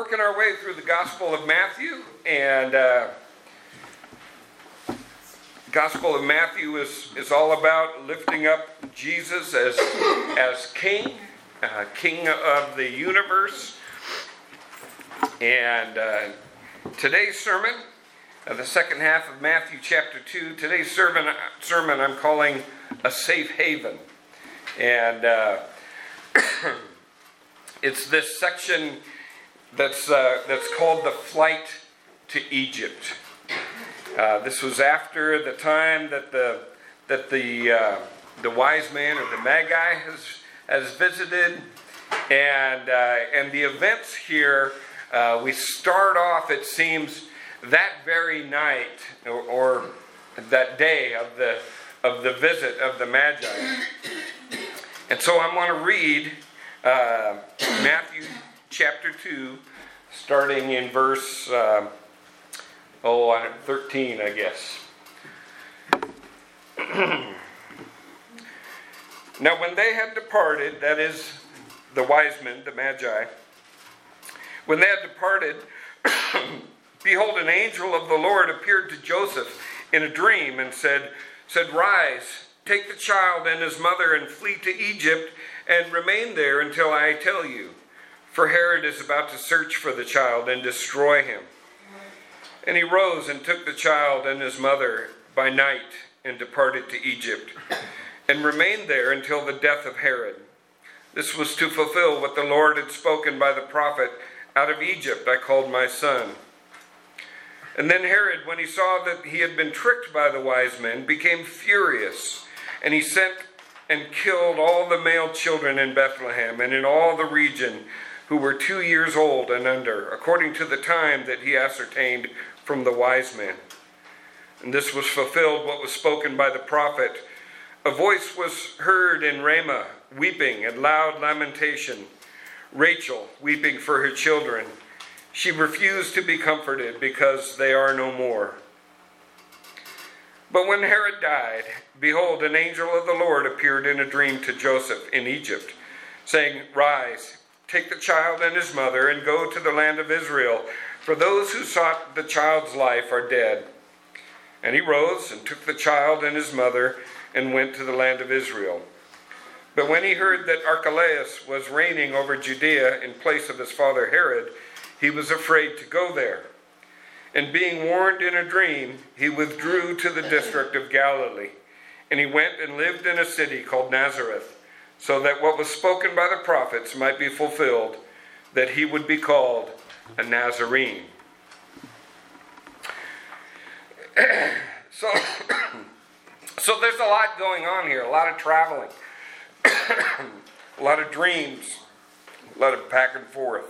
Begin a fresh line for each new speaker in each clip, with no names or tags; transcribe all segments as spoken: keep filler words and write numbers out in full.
working our way through the Gospel of Matthew, and uh, Gospel of Matthew is, is all about lifting up Jesus as, as King, uh, King of the universe. And uh, today's sermon, uh, the second half of Matthew chapter two, today's sermon, sermon I'm calling A Safe Haven. And uh, it's this section that's uh, that's called the flight to Egypt. Uh, this was after the time that the that the uh, the wise man or the Magi has has visited, and uh, and the events here. Uh, we start off, it seems, that very night or, or that day of the of the visit of the Magi, and so I want to read uh, Matthew chapter two, starting in verse uh, oh thirteen, I guess. Now, when they had departed, that is, the wise men, the Magi. When they had departed, behold, an angel of the Lord appeared to Joseph in a dream and said, said, Rise, take the child and his mother and flee to Egypt and remain there until I tell you. For Herod is about to search for the child and destroy him. And he rose and took the child and his mother by night and departed to Egypt and remained there until the death of Herod. This was to fulfill what the Lord had spoken by the prophet, Out of Egypt I called my son. And then Herod, when he saw that he had been tricked by the wise men, became furious, and he sent and killed all the male children in Bethlehem and in all the region who were two years old and under, according to the time that he ascertained from the wise men. And this was fulfilled what was spoken by the prophet. A voice was heard in Ramah, weeping and loud lamentation. Rachel weeping for her children. She refused to be comforted because they are no more. But when Herod died, behold, an angel of the Lord appeared in a dream to Joseph in Egypt, saying, Rise, take the child and his mother and go to the land of Israel, for those who sought the child's life are dead. And he rose and took the child and his mother and went to the land of Israel. But when he heard that Archelaus was reigning over Judea in place of his father Herod, he was afraid to go there. And being warned in a dream, he withdrew to the district of Galilee. And he went and lived in a city called Nazareth, so that what was spoken by the prophets might be fulfilled, that he would be called a Nazarene. so, so there's a lot going on here, a lot of traveling. A lot of dreams, a lot of back and forth.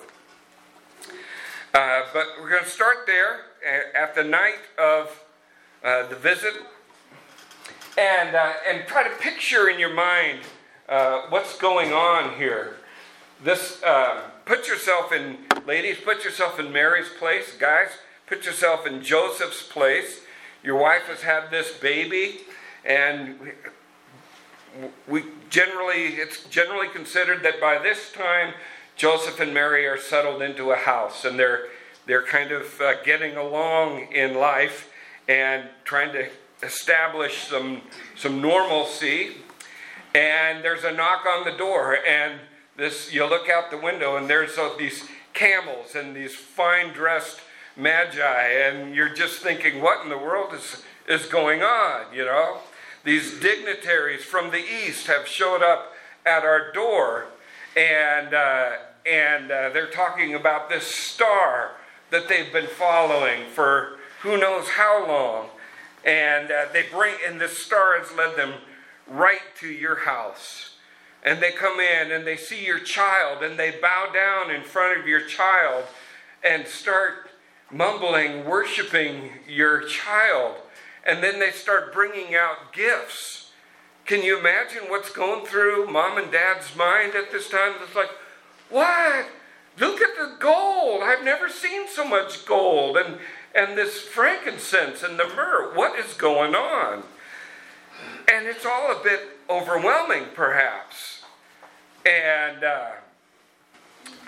Uh, but we're going to start there at the night of uh, the visit, and uh, and try to picture in your mind uh, what's going on here. This uh, put yourself in, ladies, put yourself in Mary's place. Guys, put yourself in Joseph's place. Your wife has had this baby, and we generally, it's generally considered that by this time, Joseph and Mary are settled into a house, and they're they're kind of uh, getting along in life and trying to establish some some normalcy. And there's a knock on the door, and this you look out the window, and there's uh, these camels and these fine dressed magi, and you're just thinking, what in the world is is going on? You know. These dignitaries from the east have showed up at our door, and uh, and uh, they're talking about this star that they've been following for who knows how long, and uh, they bring and this star has led them right to your house, and they come in and they see your child and they bow down in front of your child and start mumbling, worshiping your child. And then they start bringing out gifts. Can you imagine what's going through mom and dad's mind at this time? It's like, what? Look at the gold. I've never seen so much gold. And, and this frankincense and the myrrh. What is going on? And it's all a bit overwhelming, perhaps. And uh,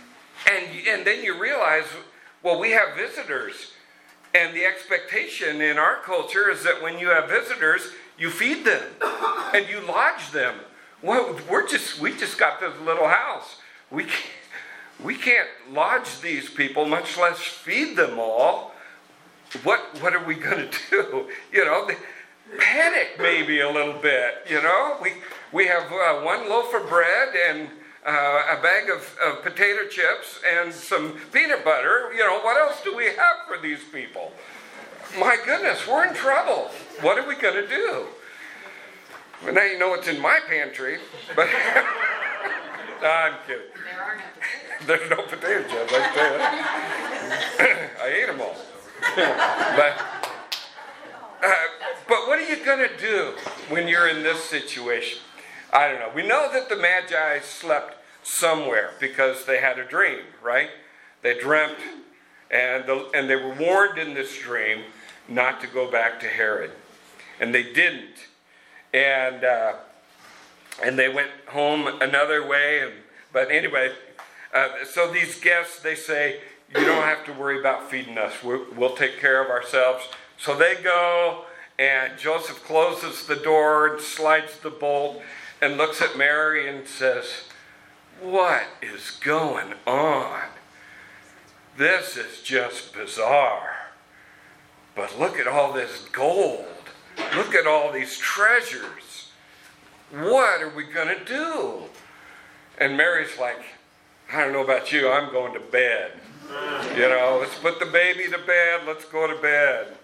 And, and then you realize, well, we have visitors. And the expectation in our culture is that when you have visitors, you feed them and you lodge them. Well, we're just, we just got this little house. We can't, we can't lodge these people, much less feed them all. What, what are we going to do? You know, they panic maybe a little bit, you know. We, we have uh, one loaf of bread and Uh, a bag of, of potato chips and some peanut butter. You know, what else do we have for these people? My goodness, we're in trouble. What are we going to do? Well, now you know what's in my pantry. But no, I'm kidding.
There are no potatoes.
There's no potato chips, I can tell you that. I ate them all. but, uh, but what are you going to do when you're in this situation? I don't know. We know that the Magi slept somewhere because they had a dream, right? They dreamt, and the, and they were warned in this dream not to go back to Herod, and they didn't. And uh, and they went home another way. And but anyway, uh, so these guests, they say, you don't have to worry about feeding us. We'll, we'll take care of ourselves. So they go, and Joseph closes the door and slides the bolt, and looks at Mary and says, what is going on? This is just bizarre. But look at all this gold. Look at all these treasures. What are we going to do? And Mary's like, I don't know about you, I'm going to bed. You know, let's put the baby to bed, let's go to bed.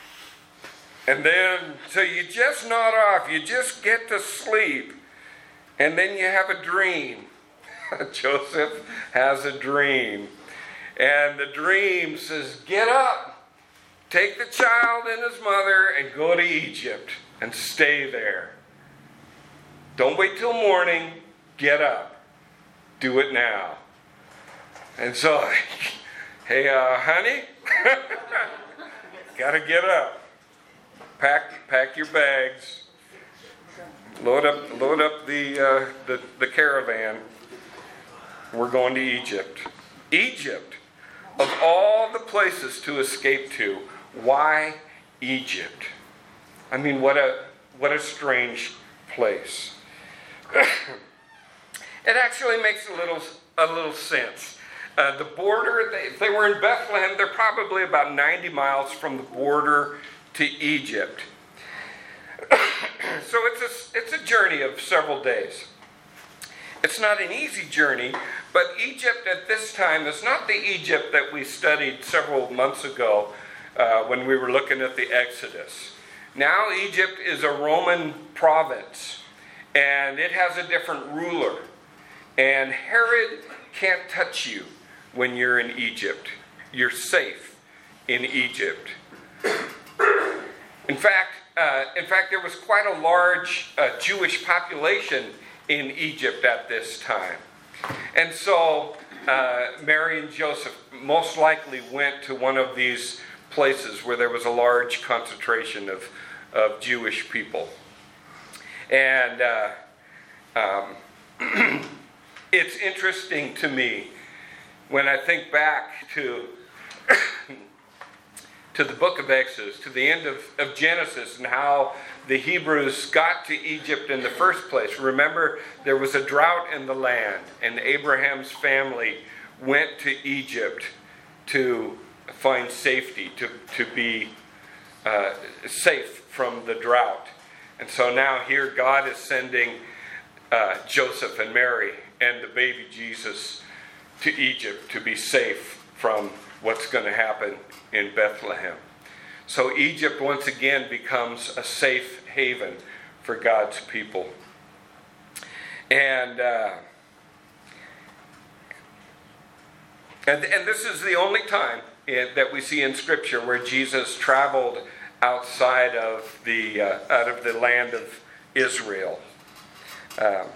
And then, so you just nod off, you just get to sleep. And then you have a dream. Joseph has a dream. And the dream says, get up, take the child and his mother and go to Egypt and stay there. Don't wait till morning, get up. Do it now. And so, hey, uh, honey, gotta get up. Pack, pack your bags. Load up, load up the, uh, the the caravan. We're going to Egypt. Egypt, of all the places to escape to, why Egypt? I mean, what a what a strange place. It actually makes a little a little sense. Uh, the border, they, if they were in Bethlehem, they're probably about ninety miles from the border to Egypt. So it's a, it's a journey of several days. It's not an easy journey, but Egypt at this time is not the Egypt that we studied several months ago uh, when we were looking at the Exodus. Now Egypt is a Roman province, and it has a different ruler. And Herod can't touch you when you're in Egypt. You're safe in Egypt. In fact, uh, in fact, there was quite a large uh, Jewish population in Egypt at this time. And so uh, Mary and Joseph most likely went to one of these places where there was a large concentration of, of Jewish people. And uh, um, it's interesting to me when I think back to to the book of Exodus, to the end of, of Genesis, and how the Hebrews got to Egypt in the first place. Remember, there was a drought in the land, and Abraham's family went to Egypt to find safety, to, to be uh, safe from the drought. And so now here God is sending uh, Joseph and Mary and the baby Jesus to Egypt to be safe from what's going to happen in Bethlehem. So Egypt once again becomes a safe haven for God's people. And uh, and, and this is the only time in, that we see in Scripture where Jesus traveled outside of the uh, out of the land of Israel. Um,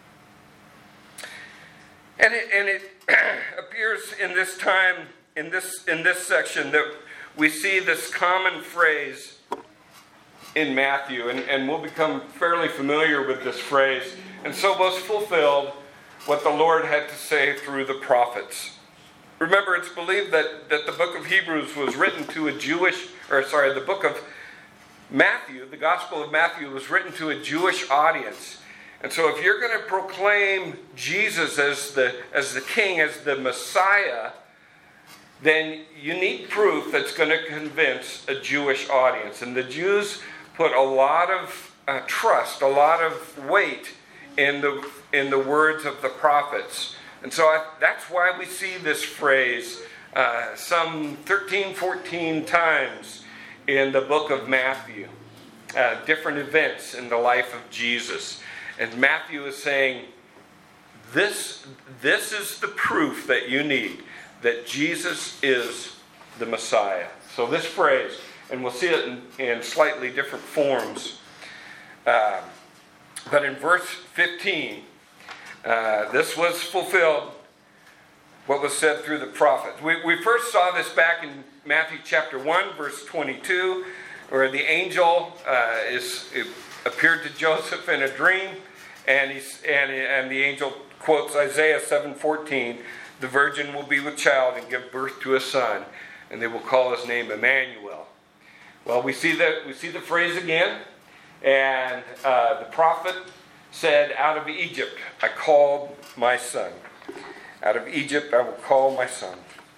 and it, and it appears in this time, in this in this section, that we see this common phrase in Matthew, and, and we'll become fairly familiar with this phrase. And so was fulfilled what the Lord had to say through the prophets. Remember, it's believed that, that the book of Hebrews was written to a Jewish, or sorry, the book of Matthew, the Gospel of Matthew was written to a Jewish audience. And so if you're going to proclaim Jesus as the, as the King, as the Messiah, then you need proof that's going to convince a Jewish audience. And the Jews put a lot of uh, trust, a lot of weight in the, in the words of the prophets. And so I, that's why we see this phrase uh, some thirteen, fourteen times in the book of Matthew. Uh, different events in the life of Jesus. And Matthew is saying, this, this is the proof that you need that Jesus is the Messiah. So this phrase, and we'll see it in, in slightly different forms. Uh, but in verse fifteen, uh, this was fulfilled, what was said through the prophets. We, we first saw this back in Matthew chapter one, verse twenty-two, where the angel uh, is appeared to Joseph in a dream, and he's and, and the angel quotes Isaiah seven fourteen. The virgin will be with child and give birth to a son, and they will call his name Emmanuel. Well, we see that we see the phrase again, and uh, the prophet said, "Out of Egypt I called my son. Out of Egypt I will call my son."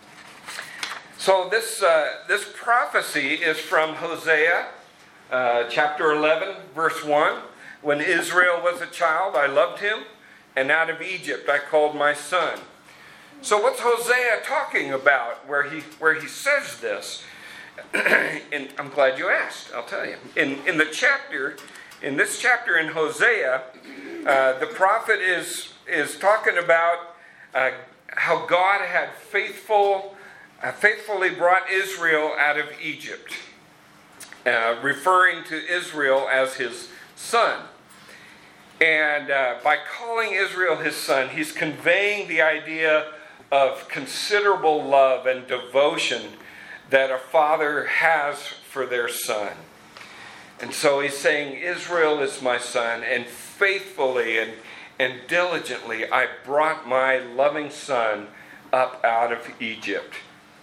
So this uh, this prophecy is from Hosea, uh, chapter eleven, verse one. When Israel was a child, I loved him, and out of Egypt I called my son. So what's Hosea talking about where he where he says this? And I'm glad you asked, I'll tell you. In in the chapter, in this chapter in Hosea, uh, the prophet is, is talking about uh, how God had faithful, uh, faithfully brought Israel out of Egypt, uh, referring to Israel as his son. And uh, by calling Israel his son, he's conveying the idea of considerable love and devotion that a father has for their son. And so he's saying, Israel is my son, and faithfully and, and diligently I brought my loving son up out of Egypt.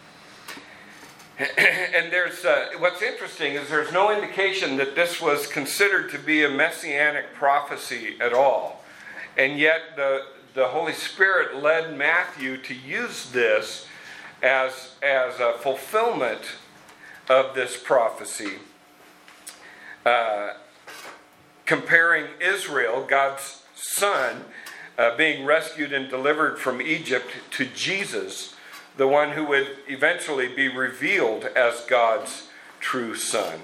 And there's uh, what's interesting is there's no indication that this was considered to be a messianic prophecy at all. And yet the the Holy Spirit led Matthew to use this as, as a fulfillment of this prophecy. Uh, comparing Israel, God's son, uh, being rescued and delivered from Egypt, to Jesus, the one who would eventually be revealed as God's true son.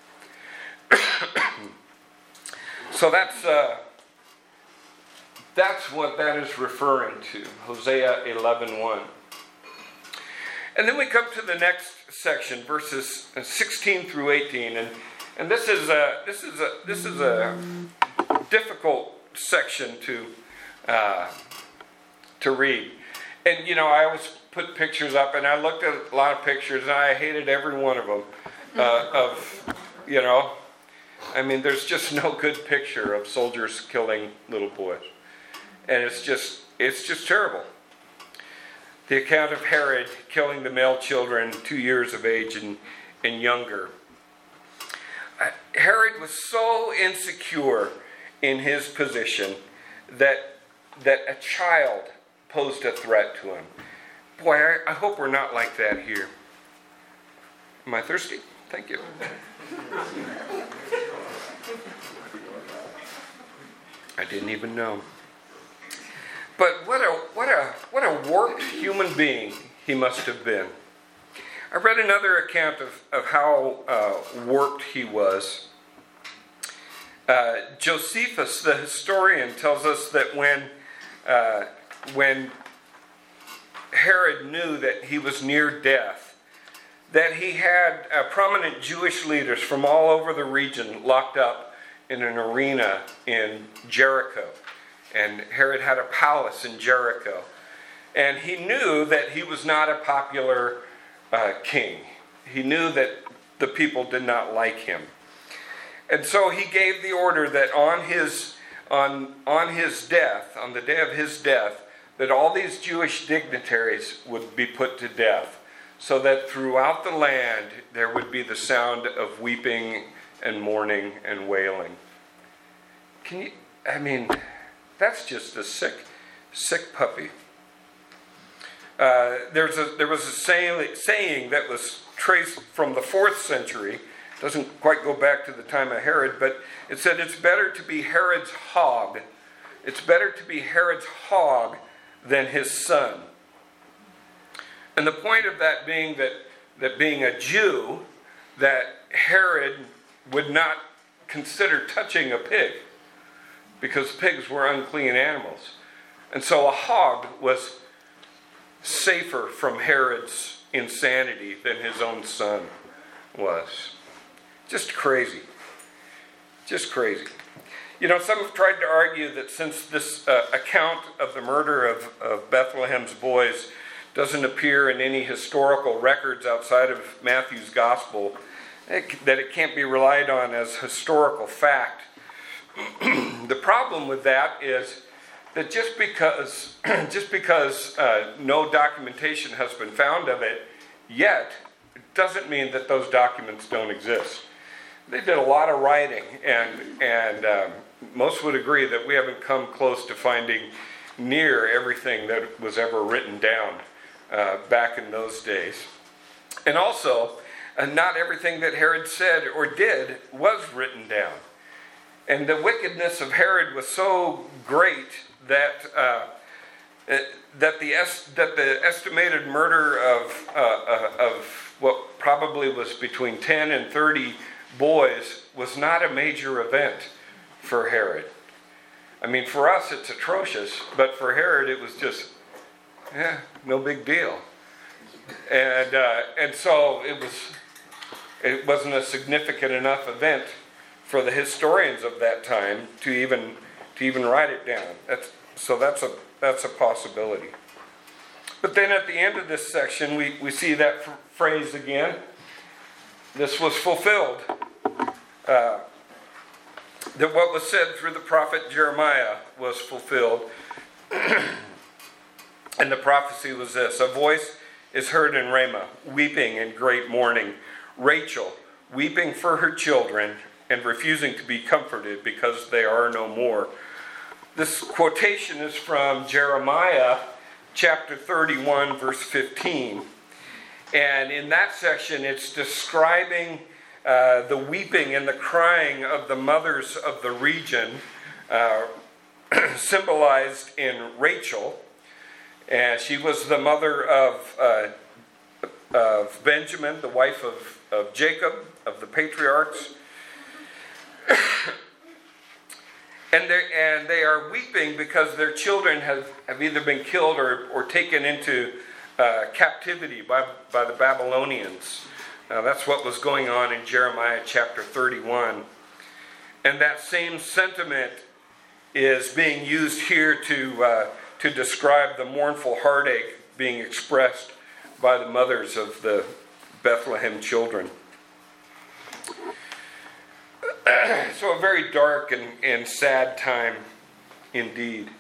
So that's uh, that's what that is referring to, Hosea eleven one. And then we come to the next section, verses sixteen through eighteen, and and this is a this is a this is a difficult section to uh, to read. And you know, I always put pictures up, and I looked at a lot of pictures, and I hated every one of them. Uh, of you know, I mean, there's just no good picture of soldiers killing little boys, and it's just it's just terrible. The account of Herod killing the male children two years of age and, and younger. Uh, Herod was so insecure in his position that that a child posed a threat to him. Boy, I, I hope we're not like that here. Am I thirsty? Thank you. I didn't even know. But what a what a what a warped human being he must have been. I read another account of, of how uh, warped he was. Uh, Josephus, the historian, tells us that when uh, when Herod knew that he was near death, that he had uh, prominent Jewish leaders from all over the region locked up in an arena in Jericho. And Herod had a palace in Jericho. And he knew that he was not a popular uh, king. He knew that the people did not like him. And so he gave the order that on his, on, on his death, on the day of his death, that all these Jewish dignitaries would be put to death, so that throughout the land there would be the sound of weeping and mourning and wailing. Can you, I mean, that's just a sick, sick puppy. Uh, there's a, there was a saying, saying that was traced from the fourth century. Doesn't quite go back to the time of Herod, but it said it's better to be Herod's hog. It's better to be Herod's hog than his son. And the point of that being that, that being a Jew, that Herod would not consider touching a pig, because pigs were unclean animals. And so a hog was safer from Herod's insanity than his own son was. Just crazy. Just crazy. You know, some have tried to argue that since this uh, account of the murder of, of Bethlehem's boys doesn't appear in any historical records outside of Matthew's gospel, it, that it can't be relied on as historical fact. The problem with that is that just because just because uh, no documentation has been found of it yet, it doesn't mean that those documents don't exist. They did a lot of writing, and and um, most would agree that we haven't come close to finding near everything that was ever written down uh, back in those days. And also, uh, not everything that Herod said or did was written down. And the wickedness of Herod was so great that uh, that the est- that the estimated murder of uh, uh, of what probably was between ten and thirty boys was not a major event for Herod. I mean, for us it's atrocious, but for Herod it was just, yeah, no big deal. And uh, and so it was it wasn't a significant enough event for the historians of that time to even to even write it down. That's so that's a that's a possibility. But then at the end of this section, we, we see that f- phrase again. This was fulfilled. Uh, that what was said through the prophet Jeremiah was fulfilled. And the prophecy was this: a voice is heard in Ramah, weeping in great mourning. Rachel, weeping for her children and refusing to be comforted because they are no more. This quotation is from Jeremiah chapter thirty-one, verse fifteen. And in that section, it's describing uh, the weeping and the crying of the mothers of the region, uh, symbolized in Rachel. And she was the mother of, uh, of Benjamin, the wife of, of Jacob, of the patriarchs. And, and they are weeping because their children have, have either been killed or, or taken into uh, captivity by, by the Babylonians. Now that's what was going on in Jeremiah chapter thirty-one. And that same sentiment is being used here to, uh, to describe the mournful heartache being expressed by the mothers of the Bethlehem children. So a very dark and, and sad time indeed.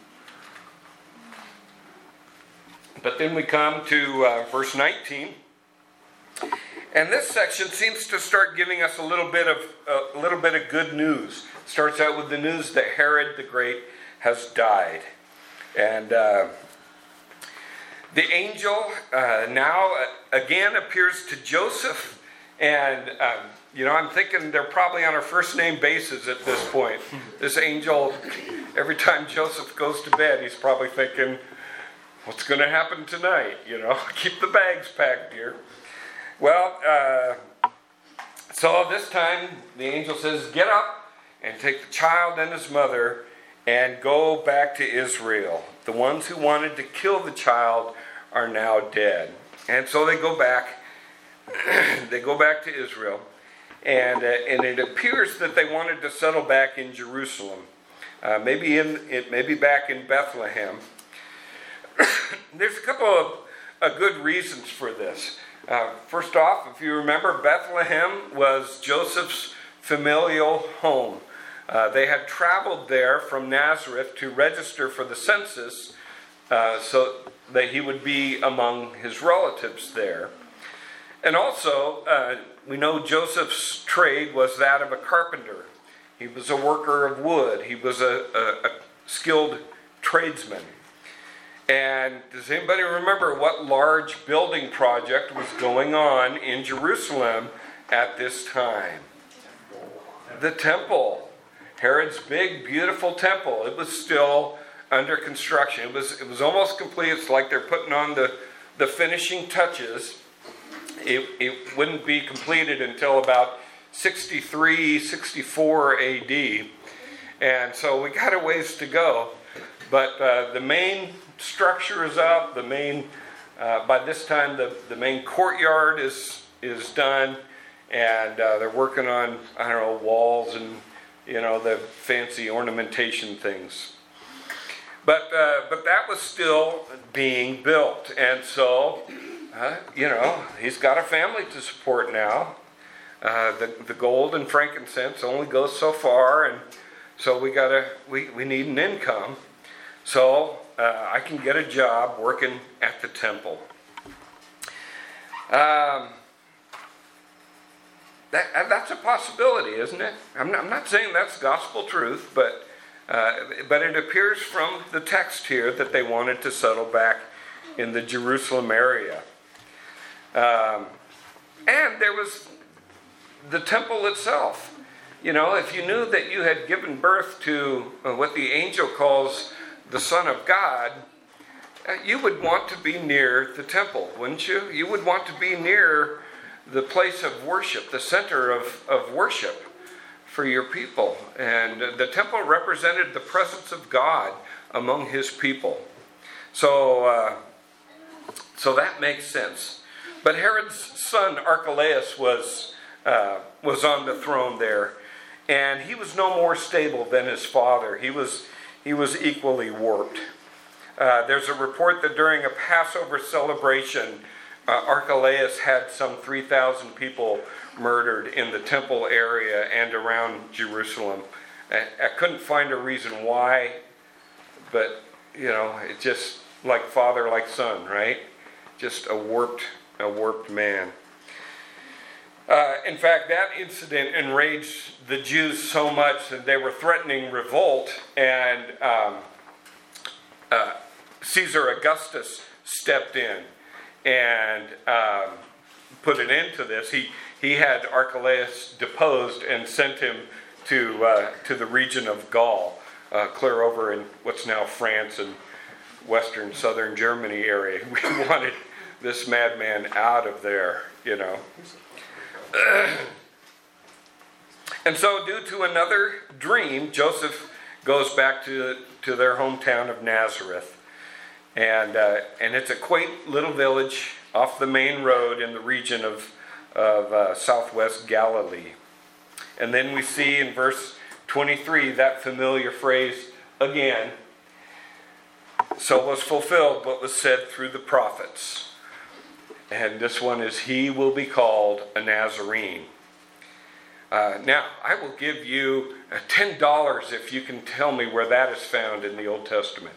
But then we come to uh, verse nineteen. And this section seems to start giving us a little bit of a little bit of good news. It starts out with the news that Herod the Great has died. And uh, the angel uh, now uh, again appears to Joseph. And um, You know, I'm thinking they're probably on a first name basis at this point. This angel, every time Joseph goes to bed, he's probably thinking, what's going to happen tonight? You know, keep the bags packed, dear. Well, uh, so this time the angel says, get up and take the child and his mother and go back to Israel. The ones who wanted to kill the child are now dead. And so they go back. They go back to Israel. And, uh, and it appears that they wanted to settle back in Jerusalem, uh, maybe in it, maybe back in Bethlehem. There's a couple of uh, good reasons for this. Uh, first off, if you remember, Bethlehem was Joseph's familial home. Uh, they had traveled there from Nazareth to register for the census uh, so that he would be among his relatives there. And also, uh, we know Joseph's trade was that of a carpenter. He was a worker of wood. He was a, a, a skilled tradesman. And does anybody remember what large building project was going on in Jerusalem at this time? The temple. Herod's big, beautiful temple. It was still under construction. It was, it was almost complete. It's like they're putting on the, the finishing touches. It, it wouldn't be completed until about sixty-three, sixty-four A D. And so we got a ways to go. But uh, the main structure is up. The main, uh, by this time, the, the main courtyard is is done. And uh, they're working on, I don't know, walls and, you know, the fancy ornamentation things. But uh, but that was still being built. And so, uh, you know, he's got a family to support now. Uh, the, the gold and frankincense only goes so far. And so we gotta, we, we need an income. So uh, I can get a job working at the temple. Um, that, that's a possibility, isn't it? I'm not, I'm not saying that's gospel truth, but uh, but it appears from the text here that they wanted to settle back in the Jerusalem area. Um, and there was the temple itself. You know, if you knew that you had given birth to uh, what the angel calls the Son of God, uh, you would want to be near the temple, wouldn't you? You would want to be near the place of worship, the center of, of worship for your people. And uh, the temple represented the presence of God among his people. So, uh, so that makes sense. But Herod's son Archelaus was uh, was on the throne there, and he was no more stable than his father. He was he was equally warped. Uh, there's a report that during a Passover celebration, uh, Archelaus had some three thousand people murdered in the temple area and around Jerusalem. I, I couldn't find a reason why, but you know, it's just like father, like son, right? Just a warped, a warped man. Uh, in fact, that incident enraged the Jews so much that they were threatening revolt, and um, uh, Caesar Augustus stepped in and um, put an end to this. He he had Archelaus deposed and sent him to uh, to the region of Gaul, uh, clear over in what's now France and western southern Germany area. We wanted this madman out of there, you know. And so, due to another dream, Joseph goes back to to their hometown of Nazareth, and uh, and it's a quaint little village off the main road in the region of of uh, southwest Galilee. And then we see in verse twenty-three that familiar phrase again. So was fulfilled what was said through the prophets. And this one is, he will be called a Nazarene. Uh, now, I will give you uh, ten dollars if you can tell me where that is found in the Old Testament.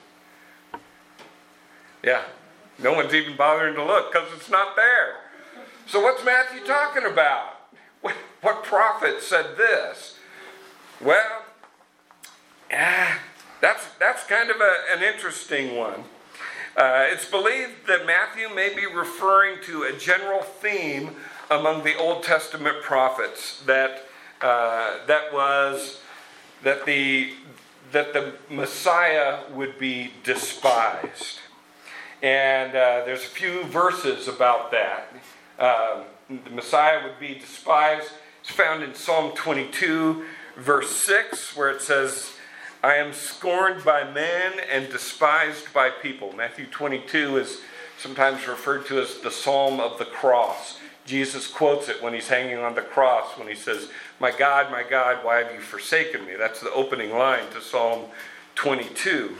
Yeah, no one's even bothering to look because it's not there. So what's Matthew talking about? What, what prophet said this? Well, ah, that's, that's kind of a, an interesting one. Uh, it's believed that Matthew may be referring to a general theme among the Old Testament prophets that uh, that was that the that the Messiah would be despised, and uh, there's a few verses about that. Uh, the Messiah would be despised. It's found in Psalm twenty-two, verse six, where it says, I am scorned by men and despised by people. Matthew twenty-two is sometimes referred to as the Psalm of the Cross. Jesus quotes it when he's hanging on the cross, when he says, my God, my God, why have you forsaken me? That's the opening line to Psalm twenty-two.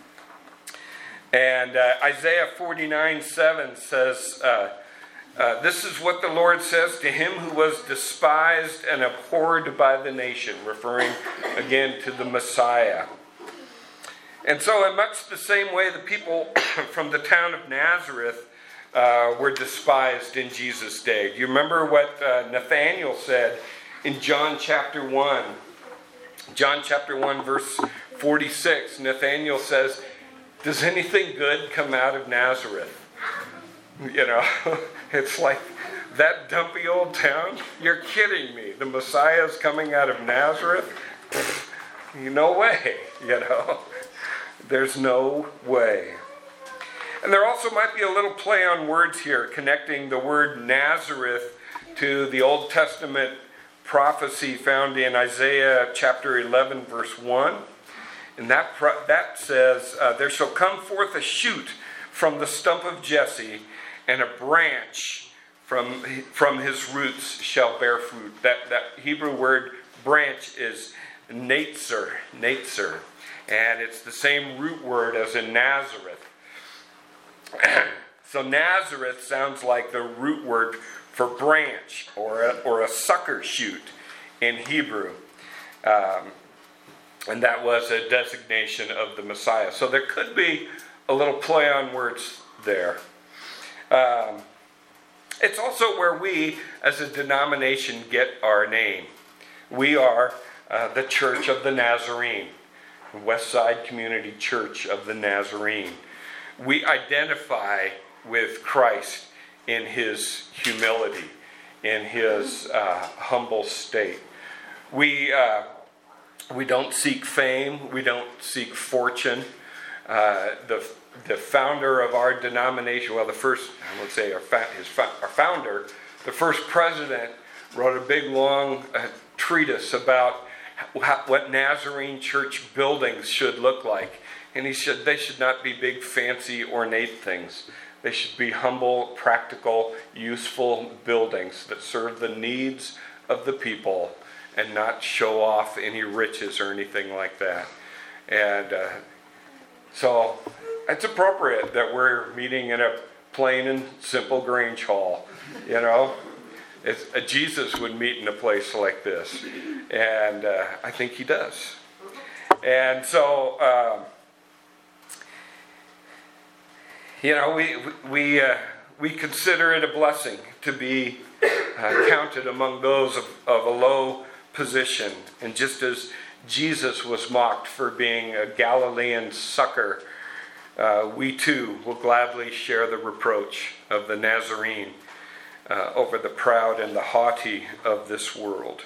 And uh, Isaiah forty-nine seven says, uh, uh, this is what the Lord says to him who was despised and abhorred by the nation, referring again to the Messiah. And so in much the same way, the people from the town of Nazareth uh, were despised in Jesus' day. Do you remember what uh, Nathanael said in John chapter one? John chapter one, verse forty-six. Nathanael says, "Does anything good come out of Nazareth?" You know, it's like, that dumpy old town? You're kidding me. The Messiah's coming out of Nazareth? Pfft, no way, you know. There's no way. And there also might be a little play on words here, connecting the word Nazareth to the Old Testament prophecy found in Isaiah chapter eleven, verse one. And that, that says, uh, "There shall come forth a shoot from the stump of Jesse, and a branch from, from his roots shall bear fruit." That, that Hebrew word branch is netzer, netzer. And it's the same root word as in Nazareth. So Nazareth sounds like the root word for branch, or a, or a sucker shoot in Hebrew. Um, and that was a designation of the Messiah. So there could be a little play on words there. Um, it's also where we, as a denomination, get our name. We are uh, the Church of the Nazarene, Westside Community Church of the Nazarene. We identify with Christ in his humility, in his uh, humble state. We uh, we don't seek fame. We don't seek fortune. Uh, the the founder of our denomination, well, the first, I would say, our, fa- his fa- our founder, the first president, wrote a big, long uh, treatise about how, what Nazarene church buildings should look like. And he said they should not be big, fancy, ornate things. They should be humble, practical, useful buildings that serve the needs of the people and not show off any riches or anything like that. And uh, so it's appropriate that we're meeting in a plain and simple Grange Hall. You know, it's, uh, Jesus would meet in a place like this, and uh, I think he does. And so, um, you know, we we uh, we consider it a blessing to be uh, counted among those of, of a low position. And just as Jesus was mocked for being a Galilean sucker, uh, we too will gladly share the reproach of the Nazarene uh, over the proud and the haughty of this world.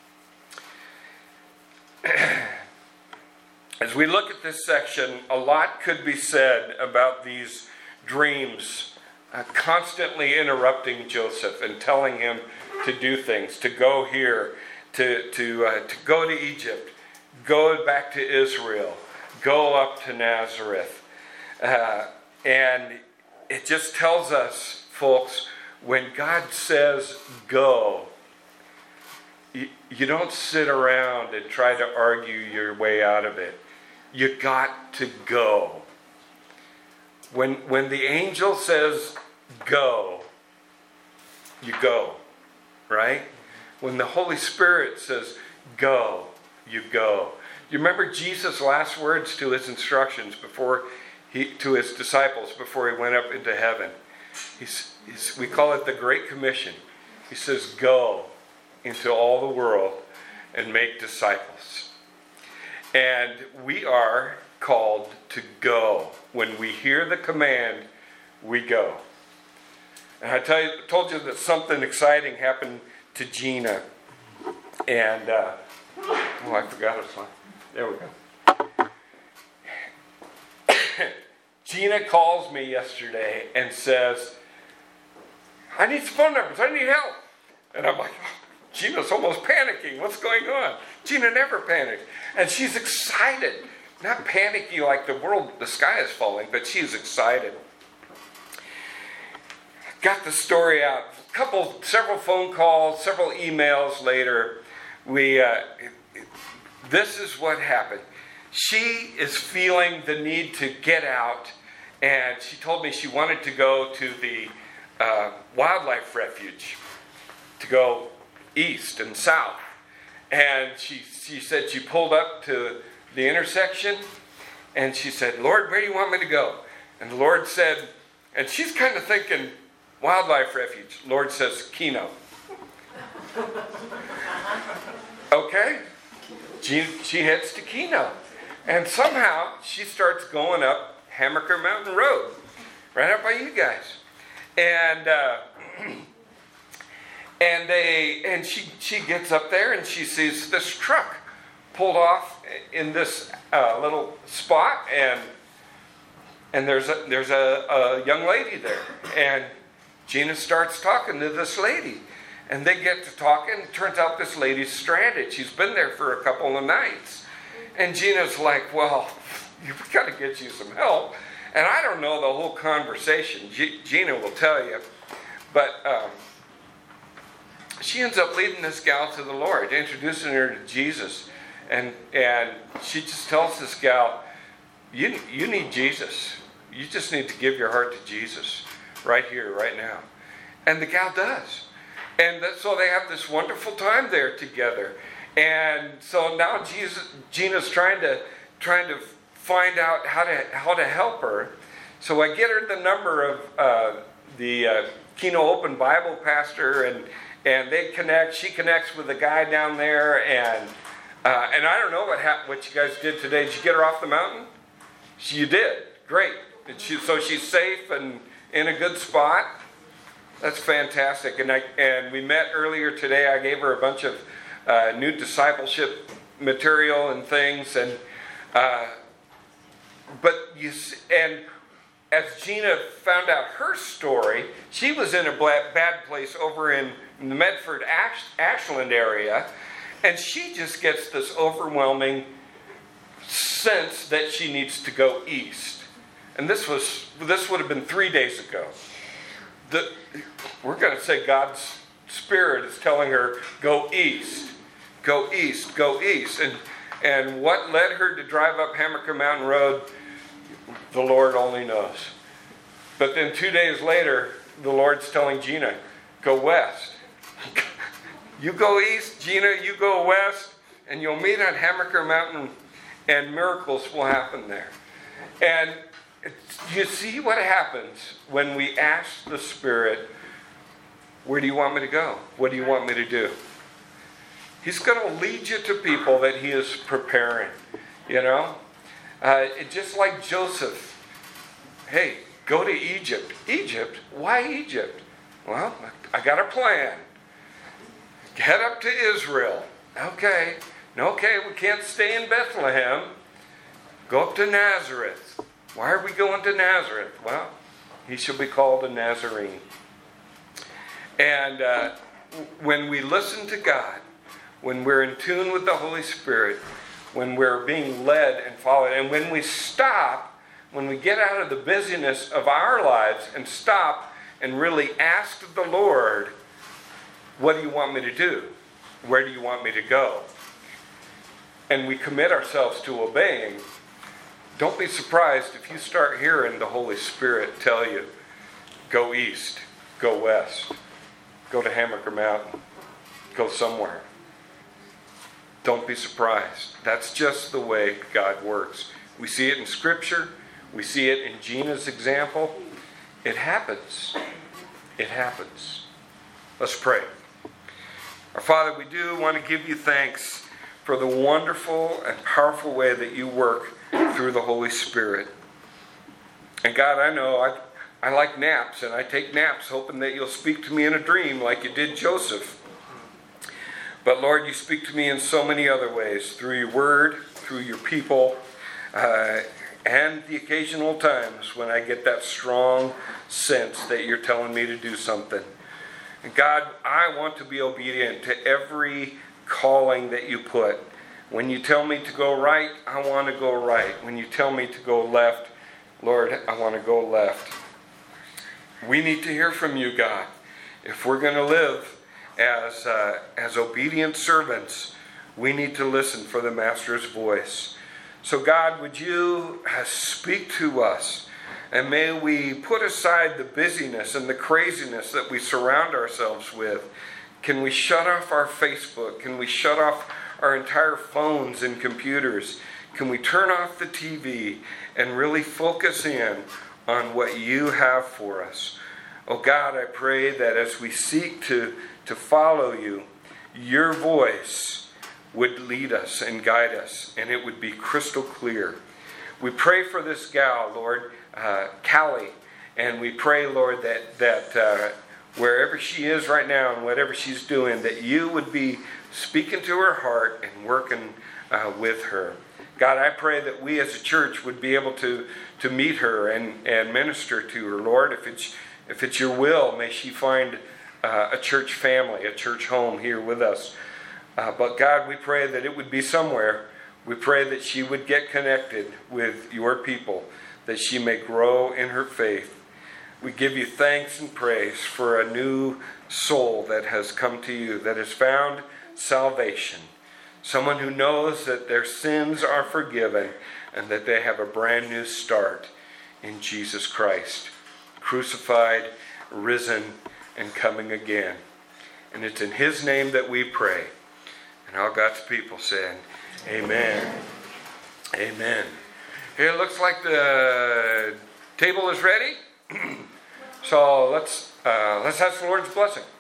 As we look at this section, a lot could be said about these dreams uh, constantly interrupting Joseph and telling him to do things, to go here, to to uh, to go to Egypt, go back to Israel, go up to Nazareth. Uh, and it just tells us, folks, when God says go, you, you don't sit around and try to argue your way out of it. You got to go. When when the angel says go, you go, right? When the Holy Spirit says go, you go. You remember Jesus' last words to his instructions before he to his disciples before he went up into heaven? He's, he's, we call it the Great Commission. He says, go into all the world and make disciples. And we are called to go. When we hear the command, we go. And I tell you, told you that something exciting happened to Gina. And, uh, oh, I forgot it. There we go. Gina calls me yesterday and says, I need some phone numbers. I need help. And I'm like, oh, Gina's almost panicking. What's going on? Gina never panics. And she's excited. Not panicky like the world, the sky is falling, but she's excited. Got the story out. A couple, several phone calls, several emails later, we, uh, this is what happened. She is feeling the need to get out, and she told me she wanted to go to the uh, wildlife refuge, to go east and south. And she she said she pulled up to the intersection, And she said, Lord, where do you want me to go? And the Lord said, and she's kind of thinking, wildlife refuge. Lord says, Keno. Okay. She, she heads to Keno. And somehow she starts going up Hammaker Mountain Road. Right up by you guys. And uh, and they and she she gets up there and she sees this truck pulled off in this uh, little spot, and and there's a there's a, a young lady there, and Gina starts talking to this lady, and they get to talking. It turns out this lady's stranded. She's been there for a couple of nights, and Gina's like, "Well, you've got to get you some help." And I don't know the whole conversation. G- Gina will tell you, but um, she ends up leading this gal to the Lord, introducing her to Jesus. And and she just tells this gal, you, you need Jesus. You just need to give your heart to Jesus right here, right now. And the gal does. And that, so they have this wonderful time there together. And so now Jesus, Gina's trying to trying to find out how to how to help her. So I get her the number of uh, the uh, Keno Open Bible pastor, and and they connect. She connects with the guy down there, and uh, and I don't know what happened. What you guys did today? Did you get her off the mountain? She, you did. Great. And she, so she's safe and in a good spot. That's fantastic. And I and we met earlier today. I gave her a bunch of uh, new discipleship material and things, and. Uh, But you and as Gina found out her story, she was in a bad place over in the Medford Ash, Ashland area, and she just gets this overwhelming sense that she needs to go east. And this was this would have been three days ago. The, we're going to say God's Spirit is telling her, go east, go east, go east. And and what led her to drive up Hammaker Mountain Road, the Lord only knows. But then two days later, the Lord's telling Gina, go west. You go east, Gina, you go west, and you'll meet on Hammaker Mountain, and miracles will happen there. And you see what happens when we ask the Spirit, where do you want me to go? What do you want me to do? He's going to lead you to people that he is preparing, you know? Uh, it, just like Joseph. Hey, go to Egypt. Egypt? Why Egypt? Well, I got a plan. Head up to Israel. Okay. Okay, we can't stay in Bethlehem. Go up to Nazareth. Why are we going to Nazareth? Well, he shall be called a Nazarene. And uh, when we listen to God, when we're in tune with the Holy Spirit, when we're being led and followed, and when we stop, when we get out of the busyness of our lives and stop and really ask the Lord, what do you want me to do? Where do you want me to go? And we commit ourselves to obeying, don't be surprised if you start hearing the Holy Spirit tell you, go east, go west, go to Hammaker Mountain, go somewhere. Don't be surprised. That's just the way God works. We see it in Scripture. We see it in Gina's example. It happens. It happens. Let's pray. Our Father, we do want to give you thanks for the wonderful and powerful way that you work through the Holy Spirit. And God, I know I, I like naps, and I take naps hoping that you'll speak to me in a dream like you did Joseph. But Lord, you speak to me in so many other ways, through your word, through your people, uh, and the occasional times when I get that strong sense that you're telling me to do something. And God, I want to be obedient to every calling that you put. When you tell me to go right, I want to go right. When you tell me to go left, Lord, I want to go left. We need to hear from you, God. If we're going to live As uh, as obedient servants, we need to listen for the Master's voice. So God, would you uh, speak to us, and may we put aside the busyness and the craziness that we surround ourselves with. Can we shut off our Facebook? Can we shut off our entire phones and computers? can we turn off the T V and really focus in on what you have for us? Oh God, I pray that as we seek to, to follow you, your voice would lead us and guide us, and it would be crystal clear. We pray for this gal, Lord, uh, Callie, and we pray, Lord, that, that uh, wherever she is right now and whatever she's doing, that you would be speaking to her heart and working uh, with her. God, I pray that we as a church would be able to, to meet her and, and minister to her. Lord, if it's if it's your will, may she find uh, a church family, a church home here with us. Uh, but God, we pray that it would be somewhere. We pray that she would get connected with your people, that she may grow in her faith. We give you thanks and praise for a new soul that has come to you, that has found salvation. Someone who knows that their sins are forgiven and that they have a brand new start in Jesus Christ, crucified, risen, and coming again. And it's in his name that we pray. And all God's people said, amen. Amen. Here it looks like the table is ready. So let's uh, let's ask the Lord's blessing.